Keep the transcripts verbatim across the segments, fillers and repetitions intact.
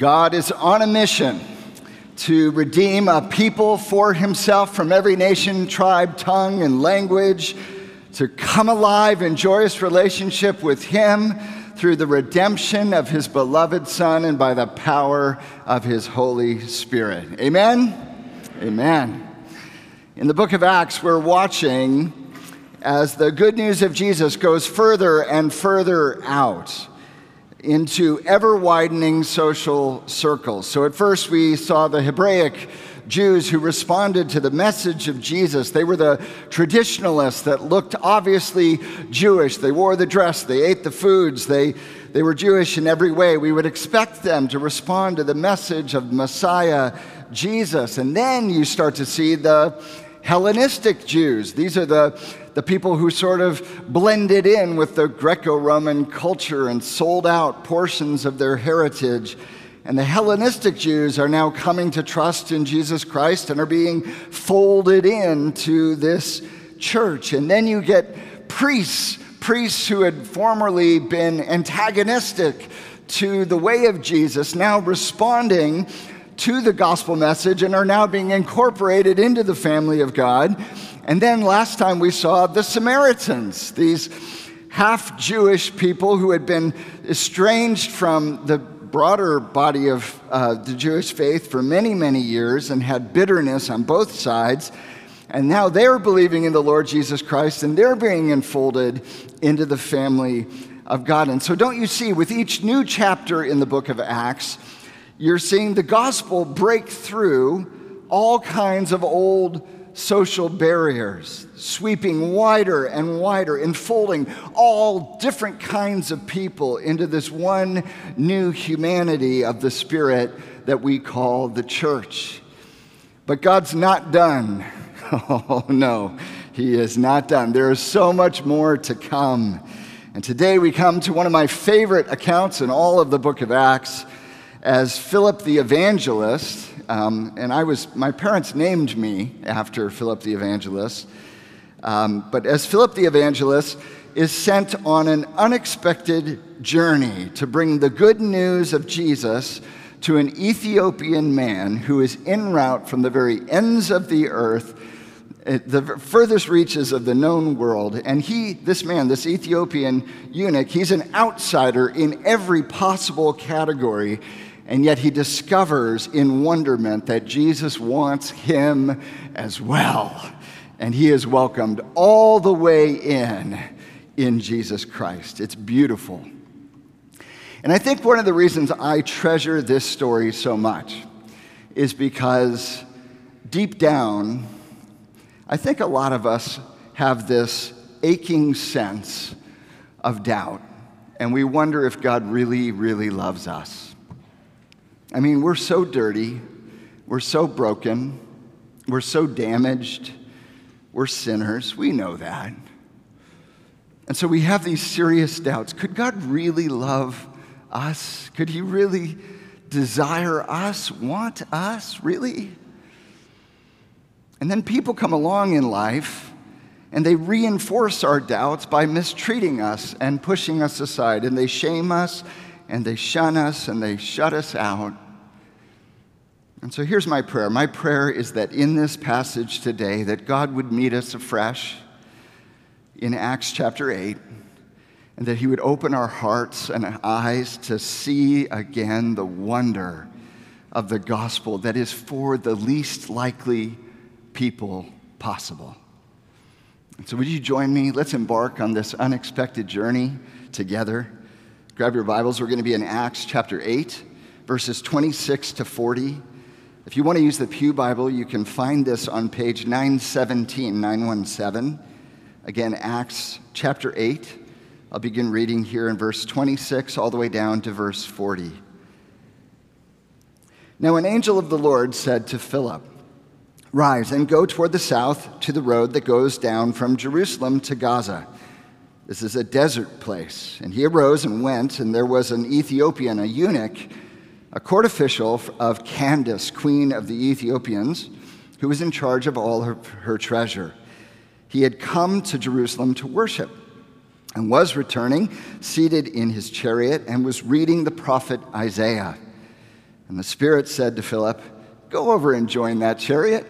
God is on a mission to redeem a people for himself from every nation, tribe, tongue, and language, to come alive in joyous relationship with him through the redemption of his beloved Son and by the power of his Holy Spirit. Amen? Amen. In the book of Acts, we're watching as the good news of Jesus goes further and further out into ever-widening social circles. So at first we saw the Hebraic Jews who responded to the message of Jesus. They were the traditionalists that looked obviously Jewish. They wore the dress, they ate the foods, they, they were Jewish in every way. We would expect them to respond to the message of Messiah Jesus. And then you start to see the Hellenistic Jews. These are the, the people who sort of blended in with the Greco-Roman culture and sold out portions of their heritage. And the Hellenistic Jews are now coming to trust in Jesus Christ and are being folded into this church. And then you get priests, priests who had formerly been antagonistic to the way of Jesus, now responding to the gospel message and are now being incorporated into the family of God. And then last time we saw the Samaritans, these half-Jewish people who had been estranged from the broader body of uh, the Jewish faith for many, many years and had bitterness on both sides. And now they're believing in the Lord Jesus Christ and they're being enfolded into the family of God. And so don't you see, with each new chapter in the book of Acts, you're seeing the gospel break through all kinds of old social barriers, sweeping wider and wider, enfolding all different kinds of people into this one new humanity of the Spirit that we call the church. But God's not done. Oh no, he is not done. There is so much more to come. And today we come to one of my favorite accounts in all of the book of Acts, as Philip the Evangelist, um, and I was, my parents named me after Philip the Evangelist, um, but as Philip the Evangelist is sent on an unexpected journey to bring the good news of Jesus to an Ethiopian man who is en route from the very ends of the earth, the furthest reaches of the known world. And he, this man, this Ethiopian eunuch, he's an outsider in every possible category. And yet he discovers in wonderment that Jesus wants him as well. And he is welcomed all the way in, in Jesus Christ. It's beautiful. And I think one of the reasons I treasure this story so much is because deep down, I think a lot of us have this aching sense of doubt. And we wonder if God really, really loves us. I mean, we're so dirty, we're so broken, we're so damaged, we're sinners, we know that. And so we have these serious doubts. Could God really love us? Could he really desire us, want us, really? And then people come along in life and they reinforce our doubts by mistreating us and pushing us aside, and they shame us and they shun us and they shut us out. And so here's my prayer. My prayer is that in this passage today, that God would meet us afresh in Acts chapter eight, and that he would open our hearts and eyes to see again the wonder of the gospel that is for the least likely people possible. And so would you join me? Let's embark on this unexpected journey together. Grab your Bibles. We're going to be in Acts chapter eight, verses twenty-six to forty. If you want to use the Pew Bible, you can find this on page nine seventeen, nine seventeen. Again, Acts chapter eight. I'll begin reading here in verse twenty-six all the way down to verse forty. Now an angel of the Lord said to Philip, "Rise and go toward the south to the road that goes down from Jerusalem to Gaza. This is a desert place." And he arose and went, and there was an Ethiopian, a eunuch, a court official of Candace, queen of the Ethiopians, who was in charge of all her, her treasure. He had come to Jerusalem to worship and was returning, seated in his chariot, and was reading the prophet Isaiah. And the Spirit said to Philip, "Go over and join that chariot."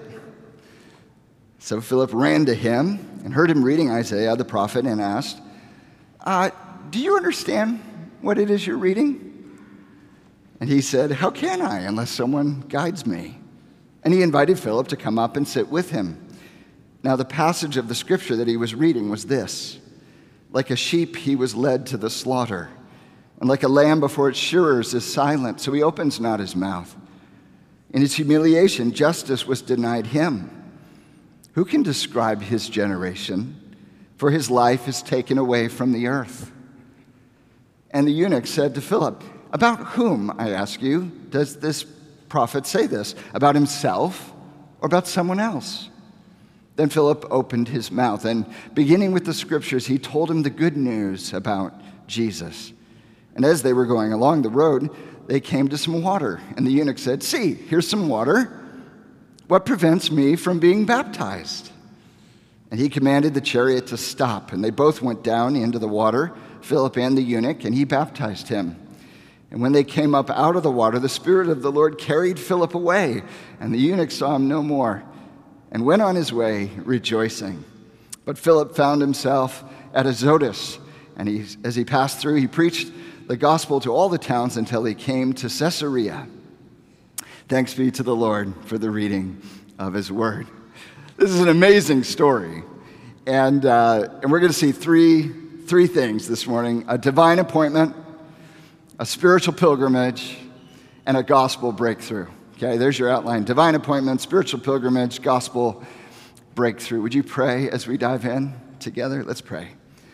So Philip ran to him and heard him reading Isaiah the prophet and asked, uh, "Do you understand what it is you're reading?" And he said, "How can I unless someone guides me?" And he invited Philip to come up and sit with him. Now the passage of the scripture that he was reading was this: "Like a sheep he was led to the slaughter, and like a lamb before its shearers is silent, so he opens not his mouth. In his humiliation justice was denied him. Who can describe his generation? For his life is taken away from the earth." And the eunuch said to Philip, "About whom, I ask you, does this prophet say this? About himself or about someone else?" Then Philip opened his mouth, and beginning with the scriptures, he told him the good news about Jesus. And as they were going along the road, they came to some water. And the eunuch said, "See, here's some water. What prevents me from being baptized?" And he commanded the chariot to stop, and they both went down into the water, Philip and the eunuch, and he baptized him. And when they came up out of the water, the Spirit of the Lord carried Philip away, and the eunuch saw him no more, and went on his way rejoicing. But Philip found himself at Azotus, and he, as he passed through, he preached the gospel to all the towns until he came to Caesarea. Thanks be to the Lord for the reading of his word. This is an amazing story, and uh, and we're going to see three three things this morning: a divine appointment, a spiritual pilgrimage, and a gospel breakthrough. Okay, there's your outline: divine appointment, spiritual pilgrimage, gospel breakthrough. Would you pray as we dive in together? Let's pray.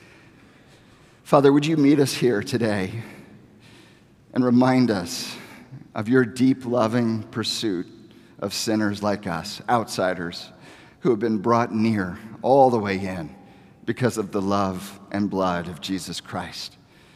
Father, would you meet us here today and remind us of your deep, loving pursuit of sinners like us, outsiders, who have been brought near all the way in because of the love and blood of Jesus Christ.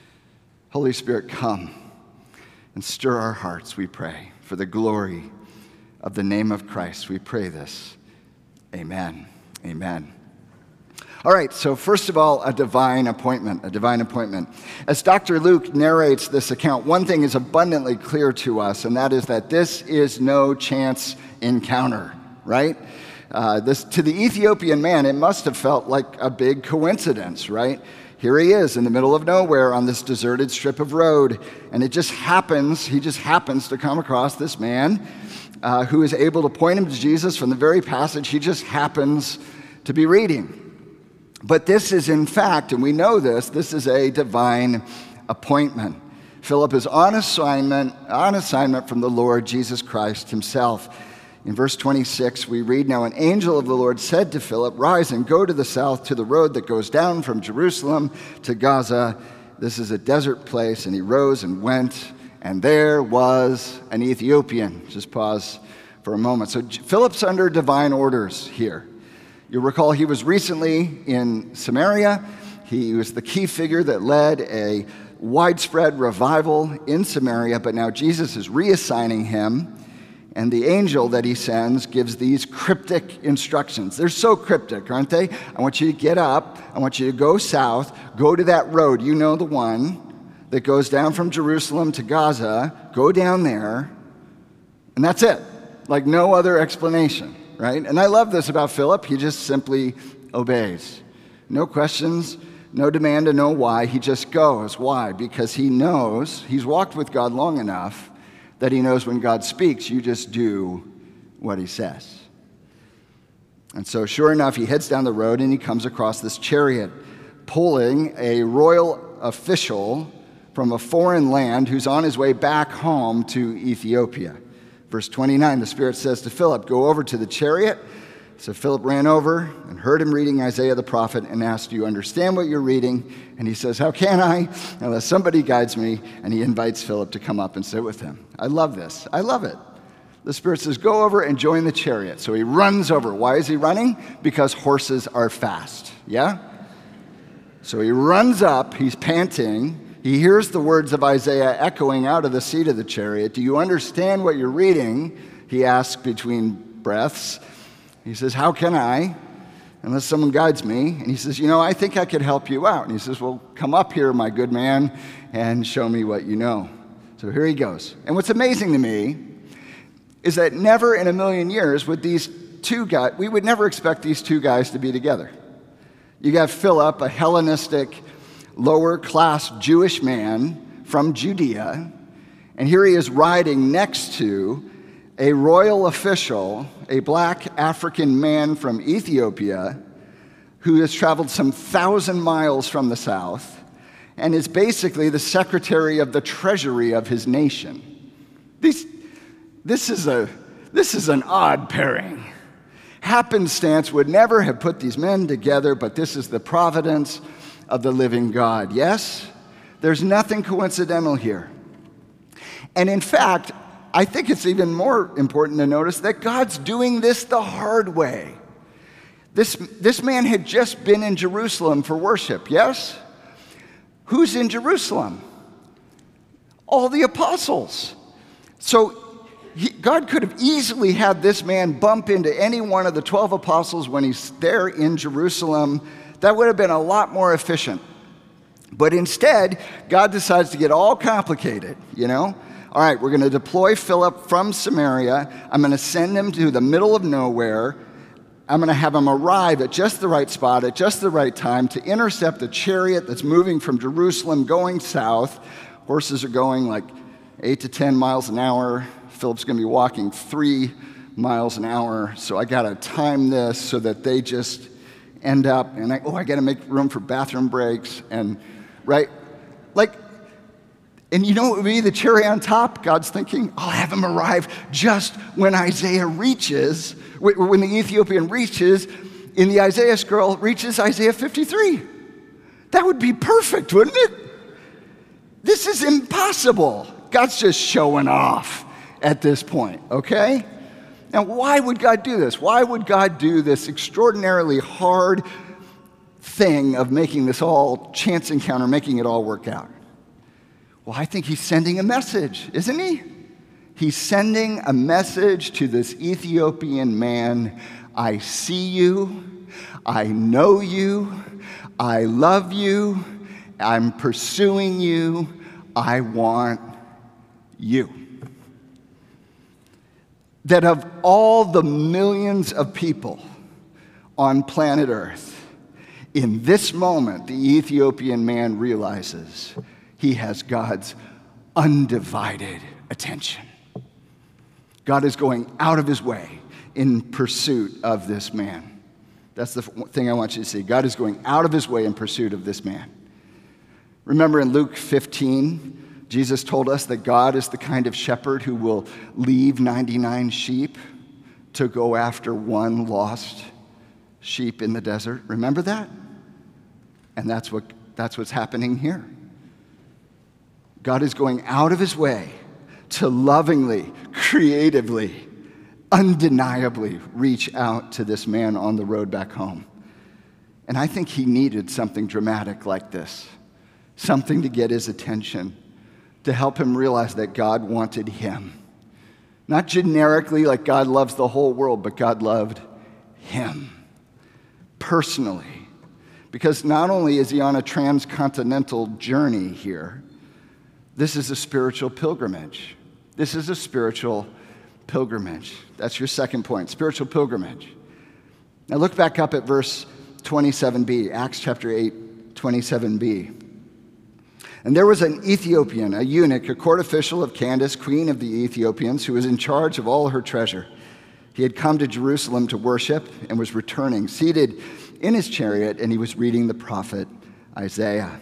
Holy Spirit, come and stir our hearts, we pray, for the glory of the name of Christ. We pray this. Amen. Amen. All right, so first of all, a divine appointment, a divine appointment. As Doctor Luke narrates this account, one thing is abundantly clear to us, and that is that this is no chance encounter, right? Uh, this, to the Ethiopian man, it must have felt like a big coincidence, right? Here he is in the middle of nowhere on this deserted strip of road, and it just happens, he just happens to come across this man uh, who is able to point him to Jesus from the very passage he just happens to be reading. But this is, in fact, and we know this, this is a divine appointment. Philip is on assignment, on assignment from the Lord Jesus Christ himself. In verse twenty-six, we read, "Now an angel of the Lord said to Philip, 'Rise and go to the south to the road that goes down from Jerusalem to Gaza. This is a desert place.' And he rose and went, and there was an Ethiopian." Just pause for a moment. So Philip's under divine orders here. You'll recall he was recently in Samaria. He was the key figure that led a widespread revival in Samaria, but now Jesus is reassigning him. And the angel that he sends gives these cryptic instructions. They're so cryptic, aren't they? I want you to get up. I want you to go south. Go to that road. You know the one that goes down from Jerusalem to Gaza. Go down there. And that's it. Like no other explanation, right? And I love this about Philip. He just simply obeys. No questions, no demand to know why. He just goes. Why? Because he knows, he's walked with God long enough that he knows when God speaks, you just do what he says. And so sure enough, he heads down the road and he comes across this chariot pulling a royal official from a foreign land who's on his way back home to Ethiopia. Verse twenty-nine, the Spirit says to Philip, "Go over to the chariot." So Philip ran over and heard him reading Isaiah the prophet and asked, "Do you understand what you're reading?" And he says, "How can I unless somebody guides me?" And he invites Philip to come up and sit with him. I love this. I love it. The Spirit says, "Go over and join the chariot." So he runs over. Why is he running? Because horses are fast. Yeah? So he runs up. He's panting. He hears the words of Isaiah echoing out of the seat of the chariot. "Do you understand what you're reading?" he asks between breaths. He says, "How can I, unless someone guides me?" And he says, "You know, I think I could help you out." And he says, "Well, come up here, my good man, and show me what you know." So So here he goes. And what's amazing to me is that never in a million years would these two guys, we would never expect these two guys to be together. You got Philip, a Hellenistic, lower-class Jewish man from Judea, and here he is riding next to a royal official, a black African man from Ethiopia, who has traveled some thousand miles from the south and is basically the secretary of the treasury of his nation. These, this is a, this is an odd pairing. Happenstance would never have put these men together, but this is the providence of the living God. Yes, there's nothing coincidental here. And in fact, I think it's even more important to notice that God's doing this the hard way. This, this man had just been in Jerusalem for worship, yes? Who's in Jerusalem? All the apostles. So he, God could have easily had this man bump into any one of the twelve apostles when he's there in Jerusalem. That would have been a lot more efficient. But instead, God decides to get all complicated, you know? All right, we're going to deploy Philip from Samaria. I'm going to send him to the middle of nowhere. I'm going to have him arrive at just the right spot, at just the right time to intercept a chariot that's moving from Jerusalem going south. Horses are going like eight to ten miles an hour. Philip's going to be walking three miles an hour. So I got to time this so that they just end up, and I, oh, I got to make room for bathroom breaks. And, right, like, and you know what would be the cherry on top? God's thinking, I'll have him arrive just when Isaiah reaches, when the Ethiopian reaches, in the Isaiah scroll, reaches Isaiah fifty-three. That would be perfect, wouldn't it? This is impossible. God's just showing off at this point, okay? Now, why would God do this? Why would God do this extraordinarily hard thing of making this all chance encounter, making it all work out? Well, I think he's sending a message, isn't he? He's sending a message to this Ethiopian man. I see you. I know you. I love you. I'm pursuing you. I want you. That of all the millions of people on planet Earth, in this moment, the Ethiopian man realizes he has God's undivided attention. God is going out of his way in pursuit of this man. That's the thing I want you to see. God is going out of his way in pursuit of this man. Remember in Luke fifteen, Jesus told us that God is the kind of shepherd who will leave ninety-nine sheep to go after one lost sheep in the desert. Remember that? And that's what, that's what's happening here. God is going out of his way to lovingly, creatively, undeniably reach out to this man on the road back home. And I think he needed something dramatic like this, something to get his attention, to help him realize that God wanted him. Not generically like God loves the whole world, but God loved him personally. Because not only is he on a transcontinental journey here, this is a spiritual pilgrimage. This is a spiritual pilgrimage. That's your second point, spiritual pilgrimage. Now look back up at verse twenty-seven b, Acts chapter eight, twenty-seven b. And there was an Ethiopian, a eunuch, a court official of Candace, queen of the Ethiopians, who was in charge of all her treasure. He had come to Jerusalem to worship and was returning, seated in his chariot, and he was reading the prophet Isaiah.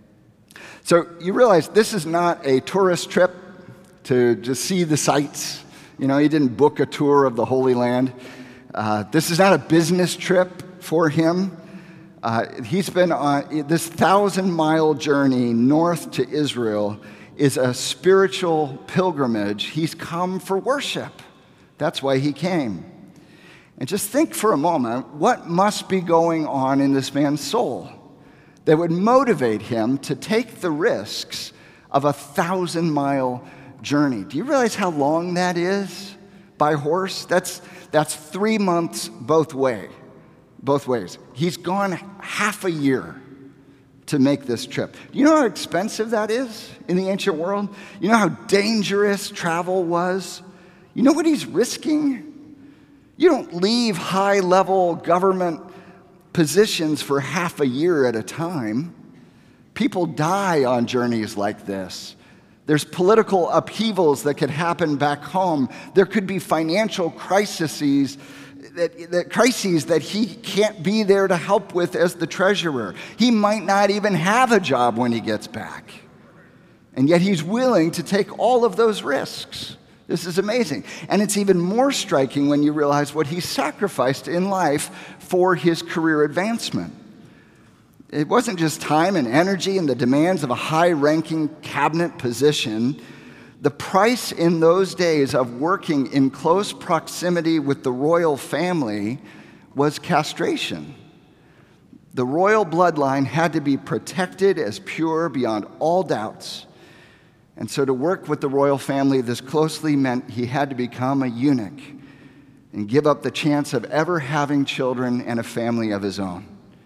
So you realize this is not a tourist trip to just see the sights. You know, he didn't book a tour of the Holy Land. Uh, this is not a business trip for him. Uh, he's been on this thousand-mile journey north to Israel is a spiritual pilgrimage. He's come for worship. That's why he came. And just think for a moment, what must be going on in this man's soul that would motivate him to take the risks of a thousand-mile journey? Do you realize how long that is by horse? That's, that's three months both way, both ways. He's gone half a year to make this trip. Do you know how expensive that is in the ancient world? You know how dangerous travel was? You know what he's risking? You don't leave high-level government positions for half a year at a time. People die on journeys like this. There's political upheavals that could happen back home. There could be financial crises that, that crises that he can't be there to help with as the treasurer. He might not even have a job when he gets back. And yet he's willing to take all of those risks. This is amazing. And it's even more striking when you realize what he sacrificed in life for his career advancement. It wasn't just time and energy and the demands of a high-ranking cabinet position. The price in those days of working in close proximity with the royal family was castration. The royal bloodline had to be protected as pure beyond all doubts. And so to work with the royal family this closely meant he had to become a eunuch and give up the chance of ever having children and a family of his own.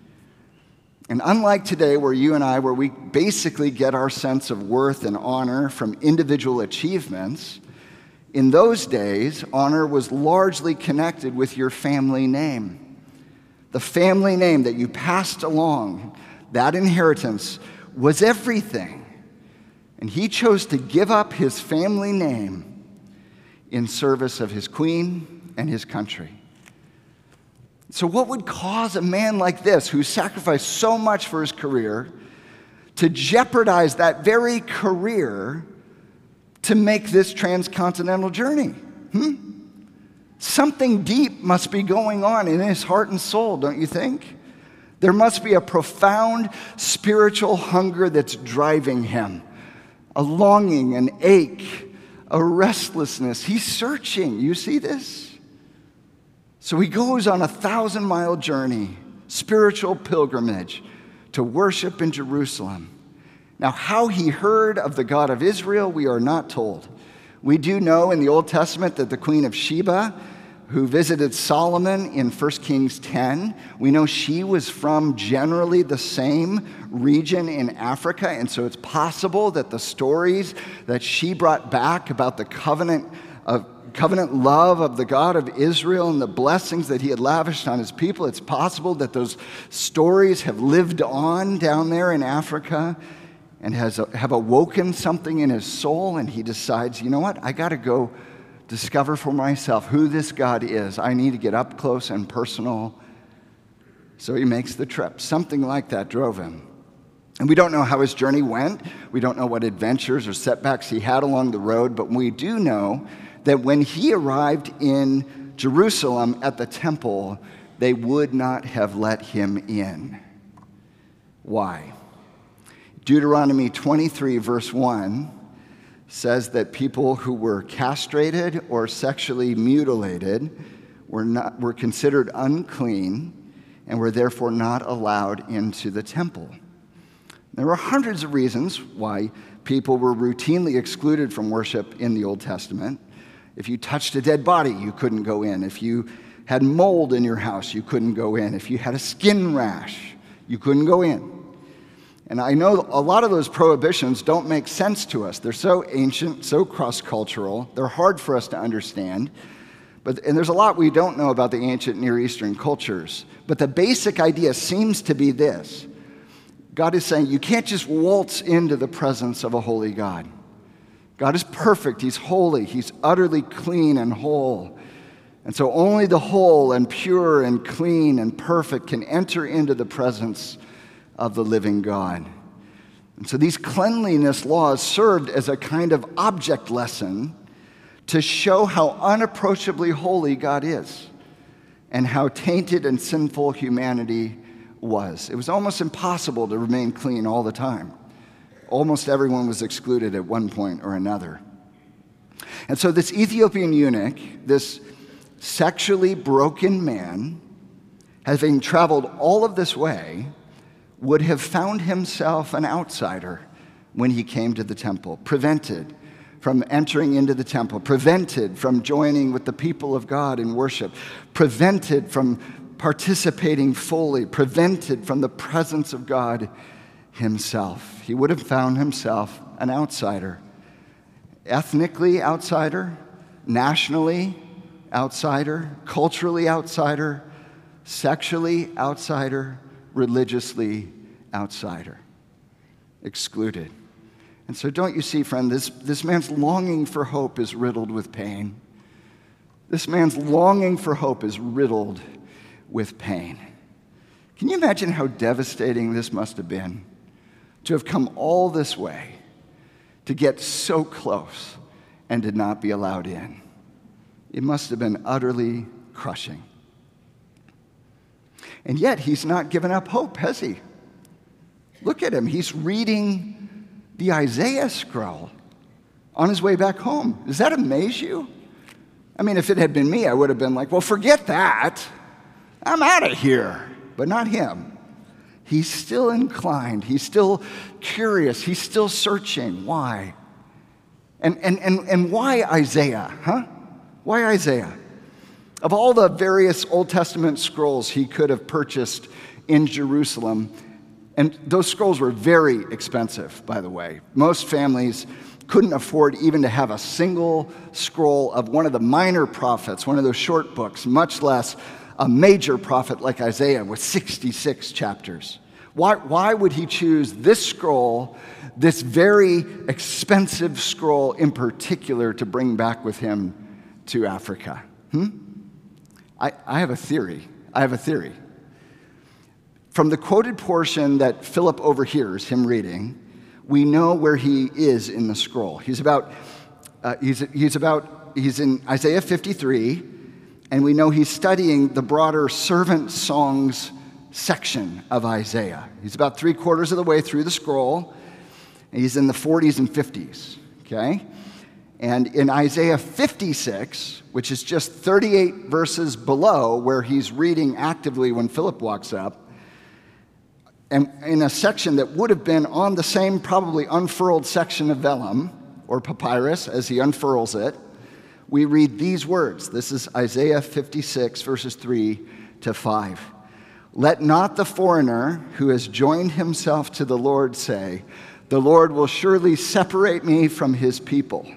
And unlike today, where you and I, where we basically get our sense of worth and honor from individual achievements, in those days, honor was largely connected with your family name. The family name that you passed along, that inheritance, was everything. And he chose to give up his family name in service of his queen and his country. So what would cause a man like this, who sacrificed so much for his career, to jeopardize that very career to make this transcontinental journey? Hmm? Something deep must be going on in his heart and soul, don't you think? There must be a profound spiritual hunger that's driving him, a longing, an ache, a restlessness. He's searching. You see this? So he goes on a thousand-mile journey, spiritual pilgrimage, to worship in Jerusalem. Now, how he heard of the God of Israel, we are not told. We do know in the Old Testament that the Queen of Sheba, who visited Solomon in First Kings ten, we know she was from generally the same region in Africa, and so it's possible that the stories that she brought back about the covenant of covenant love of the God of Israel and the blessings that he had lavished on his people, it's possible that those stories have lived on down there in Africa and has have awoken something in his soul, and he decides, you know what, I got to go discover for myself who this God is. I need to get up close and personal. So he makes the trip. Something like that drove him. And we don't know how his journey went. We don't know what adventures or setbacks he had along the road, but we do know that when he arrived in Jerusalem at the temple, they would not have let him in. Why? Deuteronomy twenty-three, verse one, says that people who were castrated or sexually mutilated were, not, were considered unclean and were therefore not allowed into the temple. There were hundreds of reasons why people were routinely excluded from worship in the Old Testament. If you touched a dead body, you couldn't go in. If you had mold in your house, you couldn't go in. If you had a skin rash, you couldn't go in. And I know a lot of those prohibitions don't make sense to us. They're so ancient, so cross-cultural. They're hard for us to understand. But, and there's a lot we don't know about the ancient Near Eastern cultures. But the basic idea seems to be this. God is saying you can't just waltz into the presence of a holy God. God is perfect. He's holy. He's utterly clean and whole. And so only the whole and pure and clean and perfect can enter into the presence of the living God. And so these cleanliness laws served as a kind of object lesson to show how unapproachably holy God is and how tainted and sinful humanity was. It was almost impossible to remain clean all the time. Almost everyone was excluded at one point or another. And so this Ethiopian eunuch, this sexually broken man, having traveled all of this way, would have found himself an outsider when he came to the temple, prevented from entering into the temple, prevented from joining with the people of God in worship, prevented from participating fully, prevented from the presence of God himself. He would have found himself an outsider. Ethnically outsider, nationally outsider, culturally outsider, sexually outsider, religiously outsider, excluded. And so don't you see, friend, this, this man's longing for hope is riddled with pain. This man's longing for hope is riddled with pain. Can you imagine how devastating this must have been to have come all this way, to get so close and to not be allowed in? It must have been utterly crushing. And yet, he's not given up hope, has he? Look at him. He's reading the Isaiah scroll on his way back home. Does that amaze you? I mean, if it had been me, I would have been like, well, forget that. I'm out of here. But not him. He's still inclined. He's still curious. He's still searching. Why? And, and, and, and why Isaiah, huh? Why Isaiah? Of all the various Old Testament scrolls he could have purchased in Jerusalem, and those scrolls were very expensive, by the way. Most families couldn't afford even to have a single scroll of one of the minor prophets, one of those short books, much less a major prophet like Isaiah with sixty-six chapters. Why, why would he choose this scroll, this very expensive scroll in particular, to bring back with him to Africa? Hmm? I, I have a theory. I have a theory. From the quoted portion that Philip overhears him reading, we know where he is in the scroll. He's about, uh, he's, he's about, he's in Isaiah fifty-three, and we know he's studying the broader servant songs section of Isaiah. He's about three quarters of the way through the scroll, and he's in the forties and fifties, okay? And in Isaiah fifty-six, which is just thirty-eight verses below where he's reading actively when Philip walks up, and in a section that would have been on the same probably unfurled section of vellum or papyrus as he unfurls it, we read these words. This is Isaiah fifty-six, verses three to five. Let not the foreigner who has joined himself to the Lord say, the Lord will surely separate me from his people.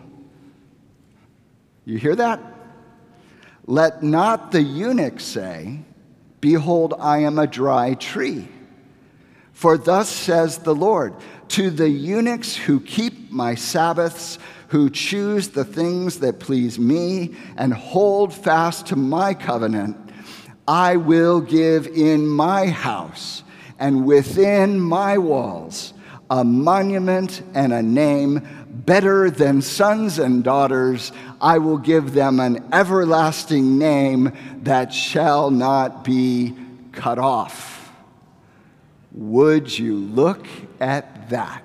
You hear that? Let not the eunuch say, behold, I am a dry tree. For thus says the Lord, to the eunuchs who keep my Sabbaths, who choose the things that please me and hold fast to my covenant, I will give in my house and within my walls a monument and a name better than sons and daughters. I will give them an everlasting name that shall not be cut off. Would you look at that?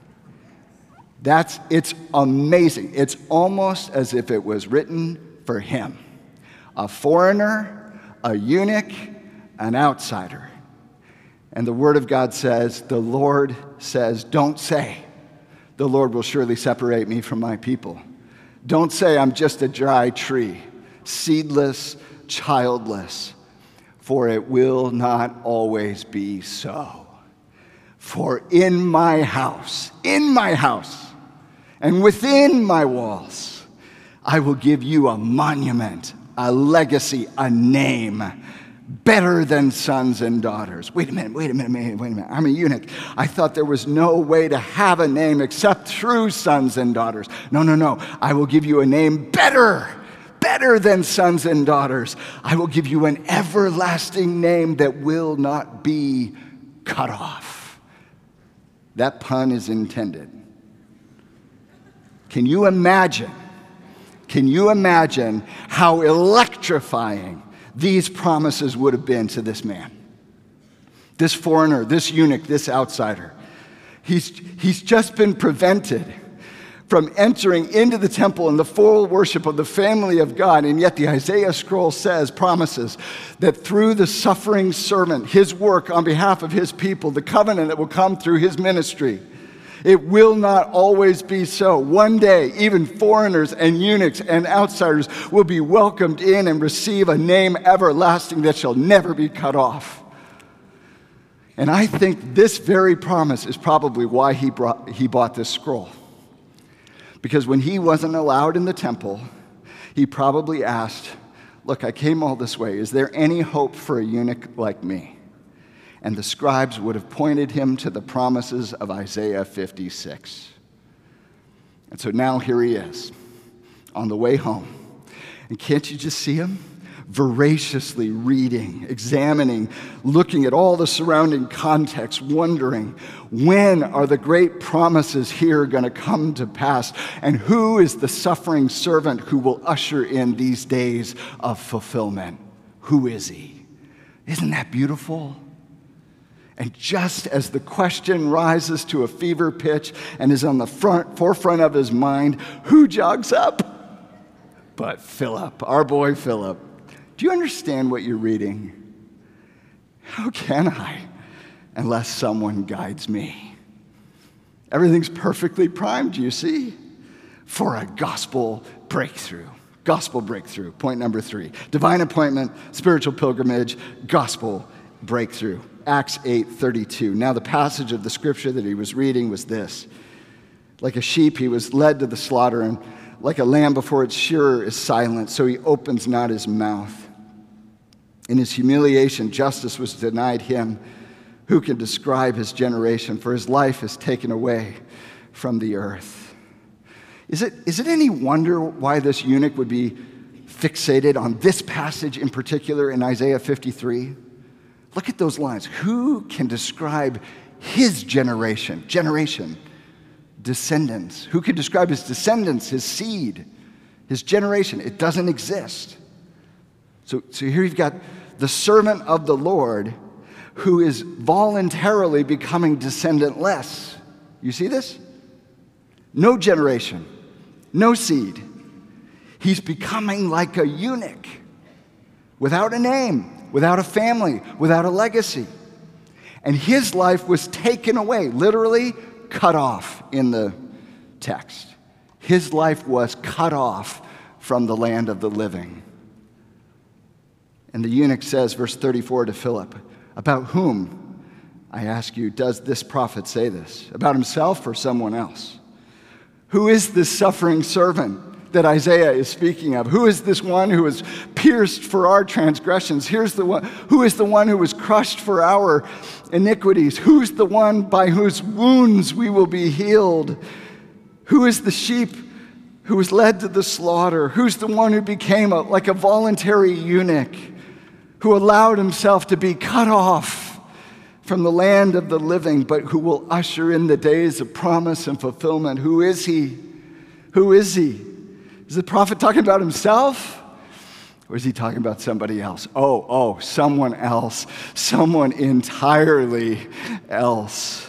That's, it's amazing. It's almost as if it was written for him. A foreigner, a eunuch, an outsider. And the Word of God says, the Lord says, don't say, the Lord will surely separate me from my people. Don't say I'm just a dry tree, seedless, childless, for it will not always be so. For in my house, in my house, and within my walls, I will give you a monument, a legacy, a name, better than sons and daughters. Wait a minute, wait a minute, wait a minute, wait a minute. I'm a eunuch. I thought there was no way to have a name except through sons and daughters. No, no, no. I will give you a name better, better than sons and daughters. I will give you an everlasting name that will not be cut off. That pun is intended. Can you imagine? Can you imagine how electrifying these promises would have been to this man? This foreigner, this eunuch, this outsider. He's, he's just been prevented from entering into the temple and the full worship of the family of God, and yet the Isaiah scroll says, promises, that through the suffering servant, his work on behalf of his people, the covenant that will come through his ministry, it will not always be so. One day, even foreigners and eunuchs and outsiders will be welcomed in and receive a name everlasting that shall never be cut off. And I think this very promise is probably why he, brought, he bought this scroll. Because when he wasn't allowed in the temple, he probably asked, look, I came all this way. Is there any hope for a eunuch like me? And the scribes would have pointed him to the promises of Isaiah fifty-six. And so now here he is, on the way home. And can't you just see him? Voraciously reading, examining, looking at all the surrounding context, wondering, when are the great promises here going to come to pass? And who is the suffering servant who will usher in these days of fulfillment? Who is he? Isn't that beautiful? And just as the question rises to a fever pitch and is on the front, forefront of his mind, who jogs up? But Philip, our boy Philip. Do you understand what you're reading? How can I, unless someone guides me? Everything's perfectly primed, you see, for a gospel breakthrough. Gospel breakthrough, point number three. Divine appointment, spiritual pilgrimage, gospel breakthrough. Acts eight thirty-two. Now the passage of the scripture that he was reading was this. Like a sheep, he was led to the slaughter, and like a lamb before its shearer is silent, so he opens not his mouth. In his humiliation, justice was denied him. Who can describe his generation? For his life is taken away from the earth. Is it, is it any wonder why this eunuch would be fixated on this passage in particular in Isaiah fifty-three? Look at those lines. Who can describe his generation? Generation. Descendants. Who can describe his descendants, his seed, his generation? It doesn't exist. So, so here you've got the servant of the Lord who is voluntarily becoming descendantless. You see this? No generation, no seed. He's becoming like a eunuch, without a name, without a family, without a legacy. And his life was taken away, literally cut off in the text. His life was cut off from the land of the living. And the eunuch says, verse thirty-four to Philip, about whom, I ask you, does this prophet say this? About himself or someone else? Who is this suffering servant that Isaiah is speaking of? Who is this one who was pierced for our transgressions? Here's the one. Who is the one who was crushed for our iniquities? Who's the one by whose wounds we will be healed? Who is the sheep who was led to the slaughter? Who's the one who became a, like a voluntary eunuch, who allowed himself to be cut off from the land of the living, but who will usher in the days of promise and fulfillment? Who is he? Who is he? Is the prophet talking about himself? Or is he talking about somebody else? Oh, oh, someone else. Someone entirely else.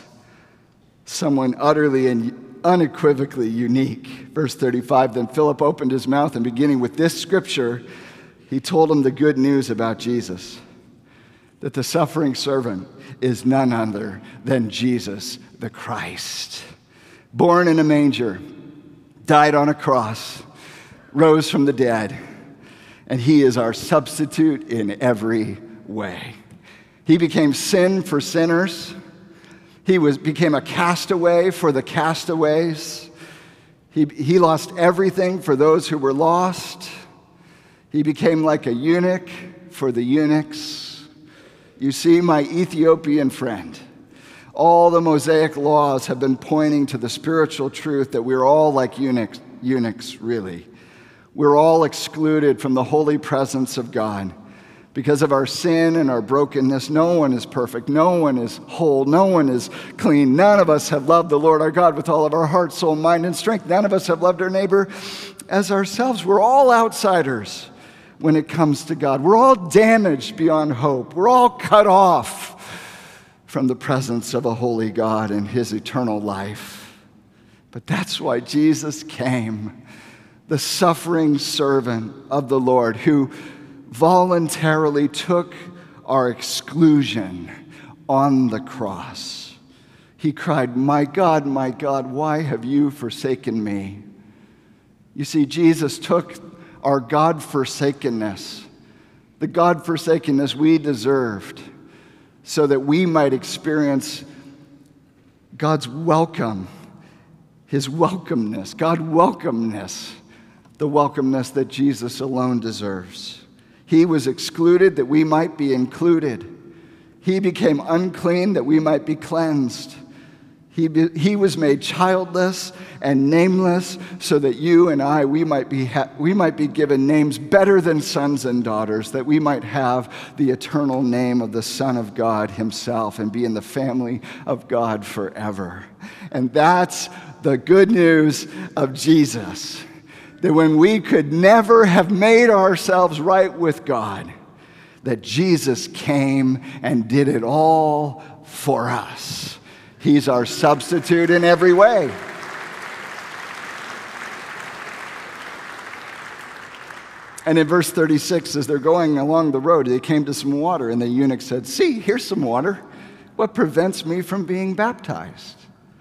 Someone utterly and unequivocally unique. Verse thirty-five, then Philip opened his mouth, and beginning with this scripture, he told him the good news about Jesus, that the suffering servant is none other than Jesus the Christ. Born in a manger, died on a cross, rose from the dead, and he is our substitute in every way. He became sin for sinners. He was, became a castaway for the castaways. He, he lost everything for those who were lost. He became like a eunuch for the eunuchs. You see, my Ethiopian friend, all the Mosaic laws have been pointing to the spiritual truth that we're all like eunuchs, eunuchs, really. We're all excluded from the holy presence of God because of our sin and our brokenness. No one is perfect. No one is whole. No one is clean. None of us have loved the Lord our God with all of our heart, soul, mind, and strength. None of us have loved our neighbor as ourselves. We're all outsiders when it comes to God. We're all damaged beyond hope. We're all cut off from the presence of a holy God and his eternal life. But that's why Jesus came, the suffering servant of the Lord, who voluntarily took our exclusion on the cross. He cried, "My God, my God, why have you forsaken me?" You see, Jesus took our God-forsakenness, the God-forsakenness we deserved, so that we might experience God's welcome, his welcomeness, God welcomeness, the welcomeness that Jesus alone deserves. He was excluded that we might be included. He became unclean that we might be cleansed. He, be, he was made childless and nameless so that you and I, we might be ha- we might be given names better than sons and daughters, that we might have the eternal name of the Son of God himself and be in the family of God forever. And that's the good news of Jesus, that when we could never have made ourselves right with God, that Jesus came and did it all for us. He's our substitute in every way. And in verse thirty-six, as they're going along the road, they came to some water, and the eunuch said, "See, here's some water. What prevents me from being baptized?"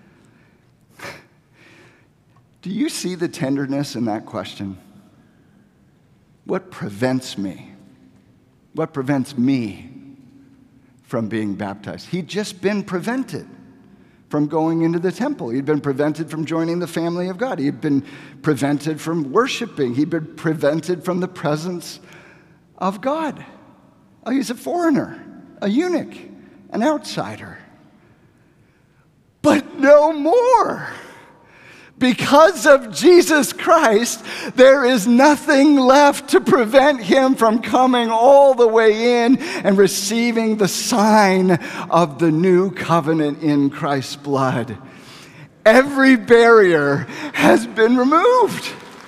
Do you see the tenderness in that question? What prevents me? What prevents me from being baptized? He'd just been prevented from going into the temple. He'd been prevented from joining the family of God. He'd been prevented from worshiping. He'd been prevented from the presence of God. Oh, he's a foreigner, a eunuch, an outsider. But no more. Because of Jesus Christ, there is nothing left to prevent him from coming all the way in and receiving the sign of the new covenant in Christ's blood. Every barrier has been removed.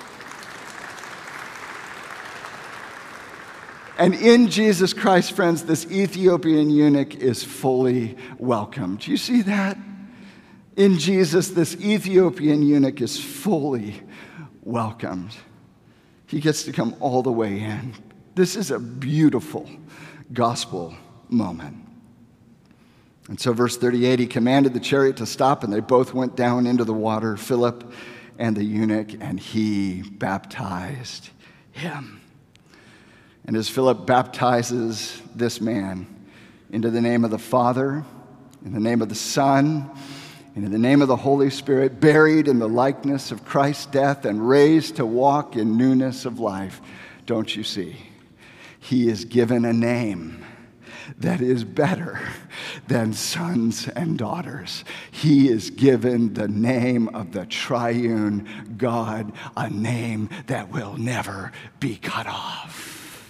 And in Jesus Christ, friends, this Ethiopian eunuch is fully welcomed. Do you see that? In Jesus, this Ethiopian eunuch is fully welcomed. He gets to come all the way in. This is a beautiful gospel moment. And so verse thirty-eight, he commanded the chariot to stop, and they both went down into the water, Philip and the eunuch, and he baptized him. And as Philip baptizes this man into the name of the Father, in the name of the Son, and in the name of the Holy Spirit, buried in the likeness of Christ's death and raised to walk in newness of life, don't you see? He is given a name that is better than sons and daughters. He is given the name of the triune God, a name that will never be cut off.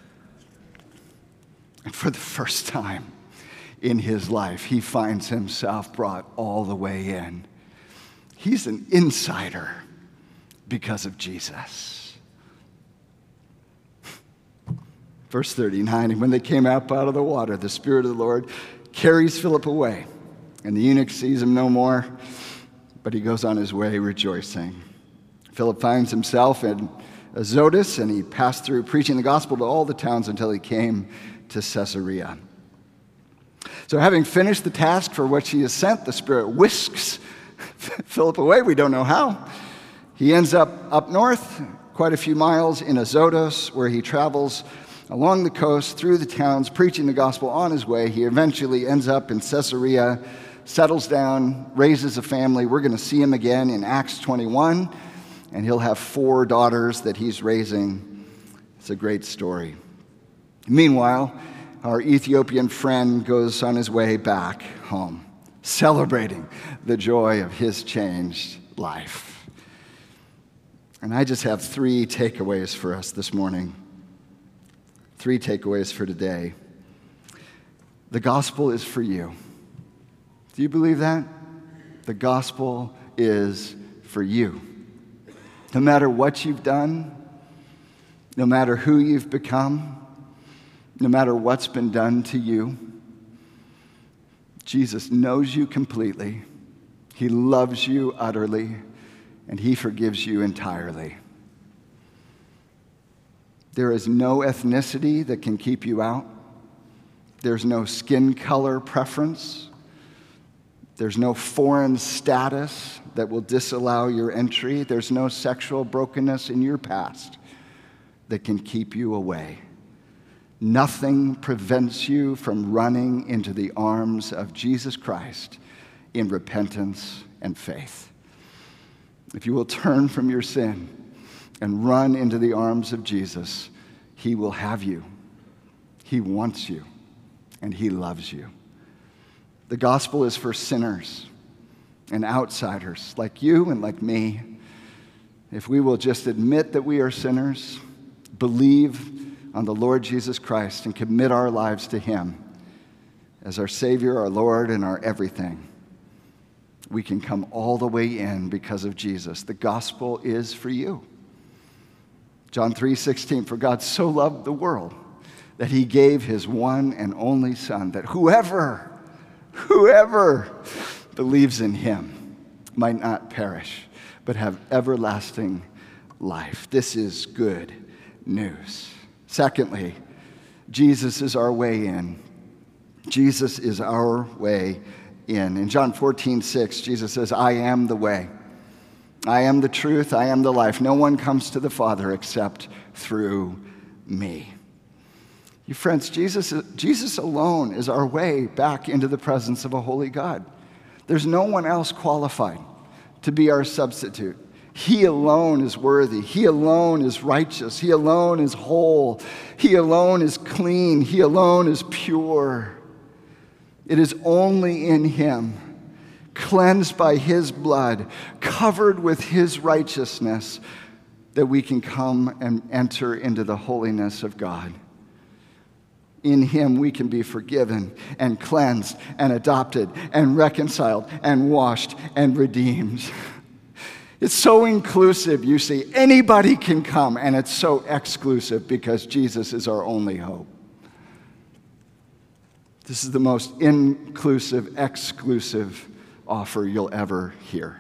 And for the first time in his life, he finds himself brought all the way in. He's an insider because of Jesus. Verse thirty-nine, and when they came up out of the water, the Spirit of the Lord carries Philip away, and the eunuch sees him no more, but he goes on his way rejoicing. Philip finds himself in Azotus, and he passed through preaching the gospel to all the towns until he came to Caesarea. So having finished the task for which he is sent, the Spirit whisks Philip away. We don't know how. He ends up up north, quite a few miles in Azotus, where he travels along the coast through the towns, preaching the gospel on his way. He eventually ends up in Caesarea, settles down, raises a family. We're going to see him again in Acts twenty-one, and he'll have four daughters that he's raising. It's a great story. Meanwhile, our Ethiopian friend goes on his way back home, celebrating the joy of his changed life. And I just have three takeaways for us this morning. Three takeaways for today. The gospel is for you. Do you believe that? The gospel is for you. No matter what you've done, no matter who you've become, no matter what's been done to you, Jesus knows you completely. He loves you utterly, and he forgives you entirely. There is no ethnicity that can keep you out. There's no skin color preference. There's no foreign status that will disallow your entry. There's no sexual brokenness in your past that can keep you away. Nothing prevents you from running into the arms of Jesus Christ in repentance and faith. If you will turn from your sin and run into the arms of Jesus, he will have you. He wants you, and he loves you. The gospel is for sinners and outsiders like you and like me. If we will just admit that we are sinners, believe on the Lord Jesus Christ, and commit our lives to him as our Savior, our Lord, and our everything, we can come all the way in because of Jesus. The gospel is for you. John three sixteen, for God so loved the world that he gave his one and only Son, that whoever, whoever believes in him might not perish, but have everlasting life. This is good news. Secondly, Jesus is our way in. Jesus is our way in. In John fourteen six, Jesus says, I am the way. I am the truth. I am the life. No one comes to the Father except through me. You friends, Jesus, Jesus alone is our way back into the presence of a holy God. There's no one else qualified to be our substitute. He alone is worthy. He alone is righteous. He alone is whole. He alone is clean. He alone is pure. It is only in him, cleansed by his blood, covered with his righteousness, that we can come and enter into the holiness of God. In him we can be forgiven and cleansed and adopted and reconciled and washed and redeemed. It's so inclusive, you see. Anybody can come, and it's so exclusive because Jesus is our only hope. This is the most inclusive, exclusive offer you'll ever hear.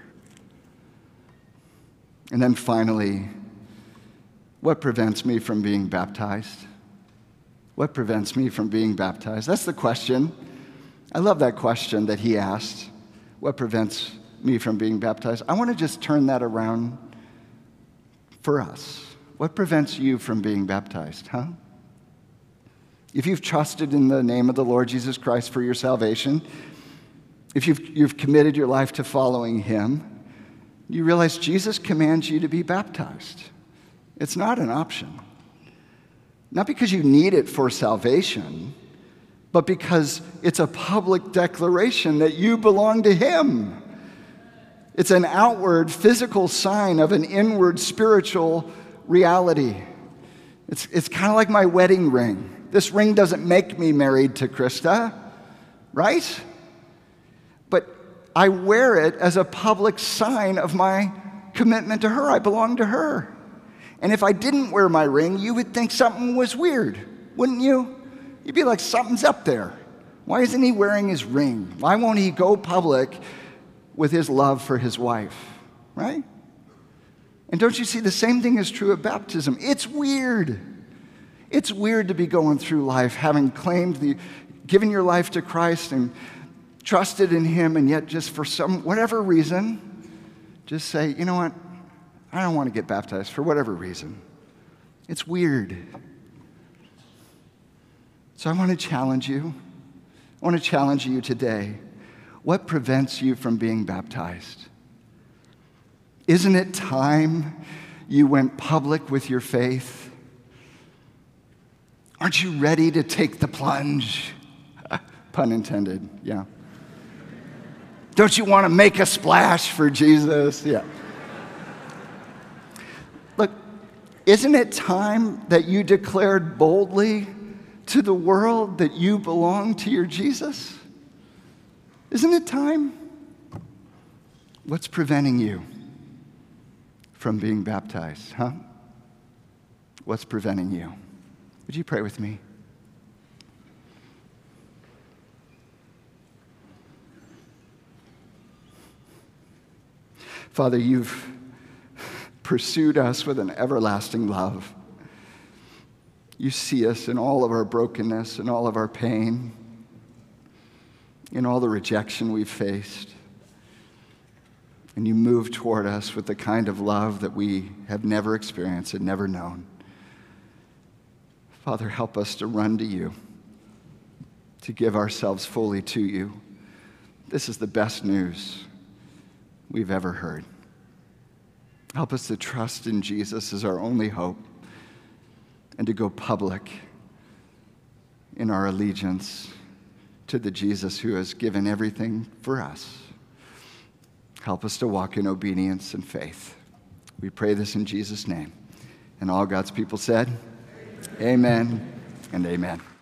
And then finally, what prevents me from being baptized? What prevents me from being baptized? That's the question. I love that question that he asked. What prevents me from being baptized? I want to just turn that around for us. What prevents you from being baptized, huh? If you've trusted in the name of the Lord Jesus Christ for your salvation, if you've, you've committed your life to following him, you realize Jesus commands you to be baptized. It's not an option. Not because you need it for salvation, but because it's a public declaration that you belong to him. It's an outward physical sign of an inward spiritual reality. It's, it's kind of like my wedding ring. This ring doesn't make me married to Krista, right? But I wear it as a public sign of my commitment to her. I belong to her. And if I didn't wear my ring, you would think something was weird, wouldn't you? You'd be like, something's up there. Why isn't he wearing his ring? Why won't he go public with his love for his wife, right? And don't you see, the same thing is true of baptism. It's weird. It's weird to be going through life having claimed the, given your life to Christ and trusted in him, and yet just for some, whatever reason, just say, you know what, I don't want to get baptized for whatever reason. It's weird. So I want to challenge you. I want to challenge you today. What prevents you from being baptized? Isn't it time you went public with your faith? Aren't you ready to take the plunge? Pun intended, yeah. Don't you want to make a splash for Jesus? Yeah. Look, isn't it time that you declared boldly to the world that you belong to your Jesus? Isn't it time? What's preventing you from being baptized, huh? What's preventing you? Would you pray with me? Father, you've pursued us with an everlasting love. You see us in all of our brokenness and all of our pain, in all the rejection we've faced. And you move toward us with the kind of love that we have never experienced and never known. Father, help us to run to you, to give ourselves fully to you. This is the best news we've ever heard. Help us to trust in Jesus as our only hope and to go public in our allegiance to the Jesus who has given everything for us. Help us to walk in obedience and faith. We pray this in Jesus' name. And all God's people said, amen, amen and amen.